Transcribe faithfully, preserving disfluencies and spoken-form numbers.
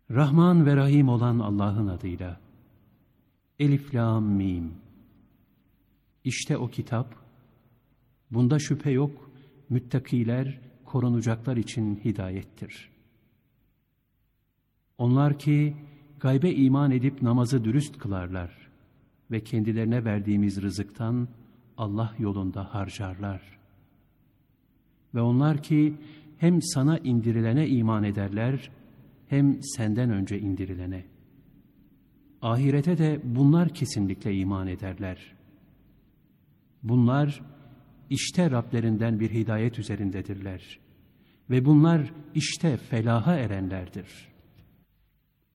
Rahman ve Rahim olan Allah'ın adıyla. Elif, Lam, Mim. İşte o kitap, bunda şüphe yok, müttakiler, korunacaklar için hidayettir. Onlar ki gaybe iman edip namazı dürüst kılarlar ve kendilerine verdiğimiz rızıktan Allah yolunda harcarlar. Ve onlar ki hem sana indirilene iman ederler, hem senden önce indirilene. Ahirete de bunlar kesinlikle iman ederler. Bunlar işte Rablerinden bir hidayet üzerindedirler. Ve bunlar işte felaha erenlerdir.